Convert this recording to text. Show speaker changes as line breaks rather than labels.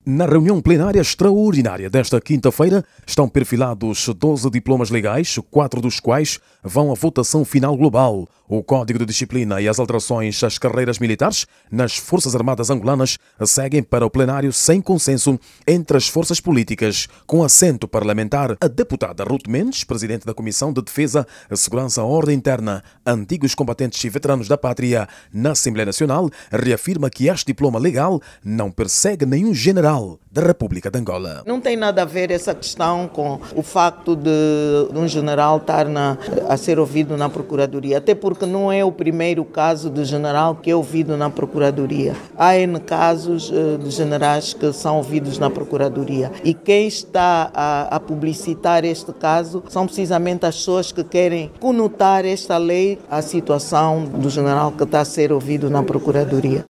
Na reunião plenária extraordinária desta quinta-feira estão perfilados 12 diplomas legais, 4 dos quais vão à votação final global. O Código de Disciplina e as alterações às carreiras militares nas Forças Armadas angolanas seguem para o plenário sem consenso entre as forças políticas. Com assento parlamentar, a deputada Ruth Mendes, presidente da Comissão de Defesa, Segurança e Ordem Interna, antigos combatentes e veteranos da pátria na Assembleia Nacional, reafirma que este diploma legal não persegue nenhum general da República de Angola.
Não tem nada a ver essa questão com o facto de um general estar a ser ouvido na Procuradoria, até porque não é o primeiro caso de general que é ouvido na Procuradoria. Há N casos de generais que são ouvidos na Procuradoria e quem está a publicitar este caso são precisamente as pessoas que querem conotar esta lei à situação do general que está a ser ouvido na Procuradoria.